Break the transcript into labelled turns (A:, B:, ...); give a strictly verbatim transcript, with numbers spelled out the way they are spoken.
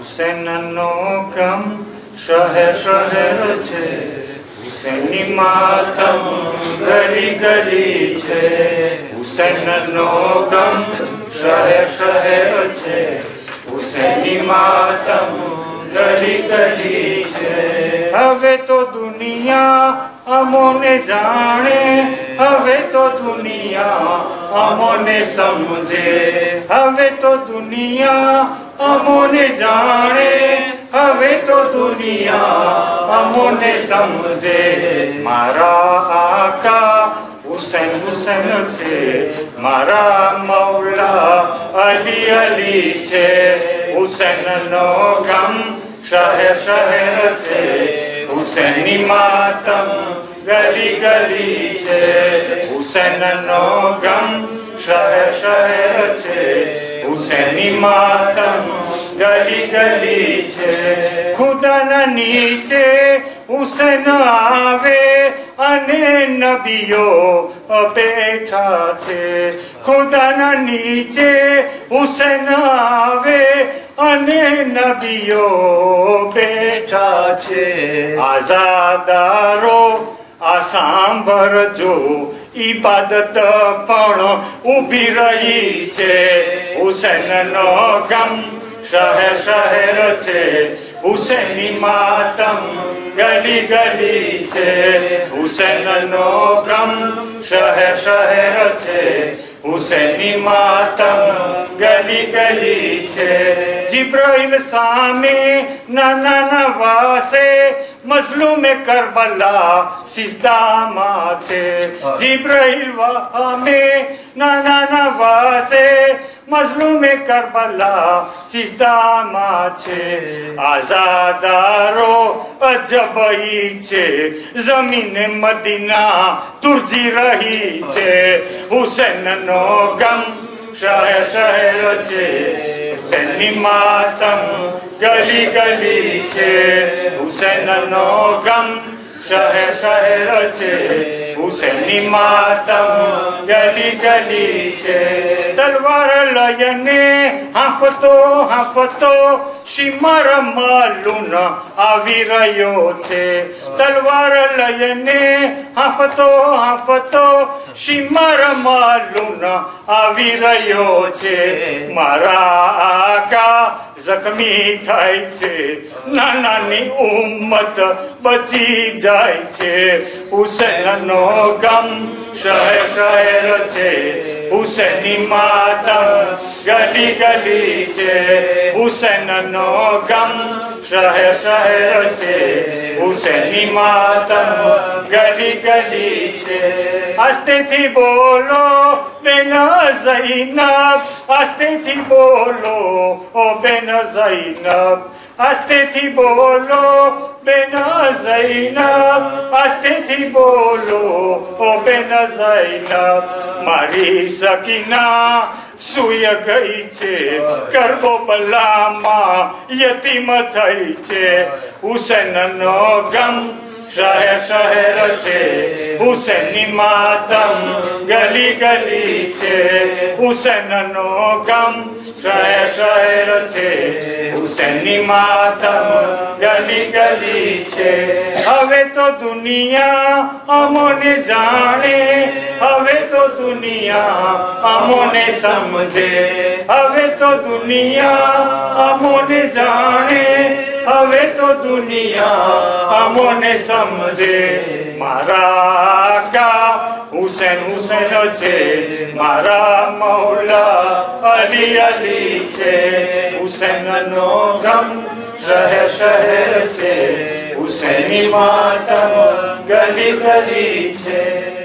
A: હુસૈનનો ગમ શહેર શહેર છે, હુસૈની માતમ ગલી ગલી છે. હુસૈનનો ગમ શહેર શહેર છે, હુસૈની માતમ ગલી ગલી છે. હવે તો દુનિયા અમોને જાણે, હવે તો દુનિયા અમોને સમજે, હવે તો દુનિયા અમોને જાણે, હવે તો દુનિયા અમોને સમજે. મારા આકા હુસૈન હુસૈન છે, મારા મૌલા અલી અલી છે. હુસૈનનો ગમ શહેર શહેર છે, હુસૈની માતમ ગલી ગલી છે. હુસૈનનો ગમ શહેર શહેર છે, હુસૈની માતમ ગલી ગલી છે. ખુદાના નીચે હુસૈન આવે અને નબીઓ બેઠા છે. ખુદાના નીચે હુસૈન આવે અને નબીઓ બેઠા છે. આઝાદારો આ સાંભળજો, ઇબાદત પણ ઊભી રહી છે. હુસૈનનો ગમ શહેર શહેર છે, હુસૈની માતમ ગલી ગલી છે. હુસૈનનો ગમ શહેર શહેર છે, હુસૈની માતમ ગલી ગલી છે. જિબ્રાઈલ સામે નાના નવાસે, મઝલૂમે કરબલા સિજદામાં છે. જિબ્રાઈલ સામે નાના નવાસે, મઝલૂમે કરબલા સિજદામાં છે. આઝાદારો અજબઈ છે, જમીને મદીના તુરજી રહી છે. હુસૈનનો ગમ શહેર શહેર છે, હુસૈની માતમ ગલી ગલી છે. હુસૈનનો ગમ શહેર શહેર છે, હુસૈની માતમ ગલી ગલી છે. તલવાર લયને હાંફતો હાંફતો શિમર માલુન આવી રહ્યો છે. તલવાર લયને હાંફતો હાંફતો શિમર માલુન આવી રહ્યો છે. મારા આકા જખમી થાય છે, નાનાની ઉમ્મત બચી જાય છે. હુસૈનનો ગમ શહેર શહેર છે, હુસૈની માતમ ગલી ગલી છે. હુસૈનનો ગમ શહેર શહેર છે, હુસૈની માતમ ગલી ગલી છે. આસ્તેથી બોલો બેન ઝૈનબ, આસ્તેથી બોલો ઓ બેન ઝૈનબ, આસ્તેથી બોલો બેન ઝૈનબ, આસ્તેથી બોલો ઓ બેન ઝૈનબ. મારી સકીના સુય ગઈ છે, કરબલામાં યતીમ થઈ છે. હુસૈનનો ગમ શહેર શહેર છે, હુસૈની માતમ ગલી ગલી છે. હુસૈનનો ગમ શહેર શહેર છે, હુસૈની માતમ ગલી ગલી છે. હવે તો દુનિયા અમોને જાણે, હવે તો દુનિયા અમોને સમજે, હવે તો દુનિયા અમોને જાણે, હવે તો દુનિયા અમોને સમજે. મારા આકા હુસૈન હુસૈન છે, મારા મૌલા અલી અલી છે. હુસૈનનો ગમ શહેર શહેર છે, હુસૈની માતમ ગલી ગલી છે.